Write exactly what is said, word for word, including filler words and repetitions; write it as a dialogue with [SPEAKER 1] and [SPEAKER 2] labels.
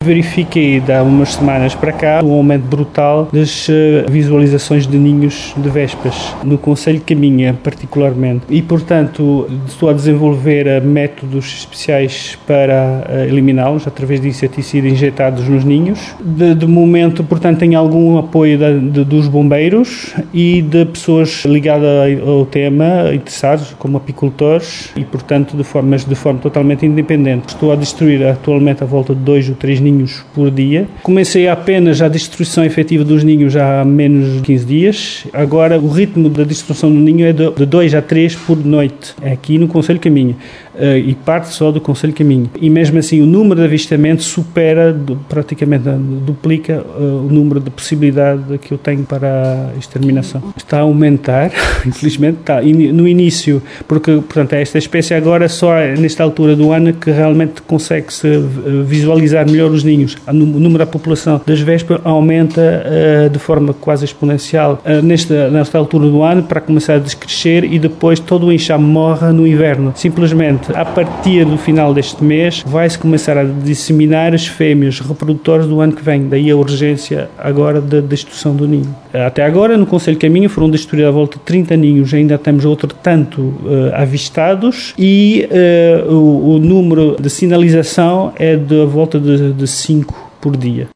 [SPEAKER 1] Verifiquei, de há umas semanas para cá, um aumento brutal das visualizações de ninhos de vespas, no concelho de Caminha, particularmente. E, portanto, estou a desenvolver métodos especiais para eliminá-los, através de inseticidas injetados nos ninhos. De, de momento, portanto, tenho algum apoio da, de, dos bombeiros e de pessoas ligadas ao tema, interessados, como apicultores, e, portanto, de forma, mas de forma totalmente independente. Estou a destruir atualmente à volta de dois ou três ninhos por dia. Comecei apenas a destruição efetiva dos ninhos há menos de quinze dias. Agora, o ritmo da destruição do ninho é de dois a três por noite, aqui no concelho de Caminha, e parte só do concelho de Caminha. E mesmo assim, o número de avistamentos supera, praticamente duplica o número de possibilidade que eu tenho para a exterminação. Está a aumentar, infelizmente está. No início, porque, portanto, esta espécie agora só nesta altura do ano que realmente consegue-se visualizar melhor os ninhos. O número da população das vespas aumenta uh, de forma quase exponencial uh, nesta, nesta altura do ano, para começar a descrescer, e depois todo o enxame morre no inverno. Simplesmente, a partir do final deste mês, vai-se começar a disseminar as fêmeas reprodutoras do ano que vem. Daí a urgência agora da destruição do ninho. Até agora, no concelho de Caminha, foram destruídos à volta de trinta ninhos. Ainda temos outro tanto uh, avistados, e uh, O, o número de sinalização é de a volta de cinco por dia.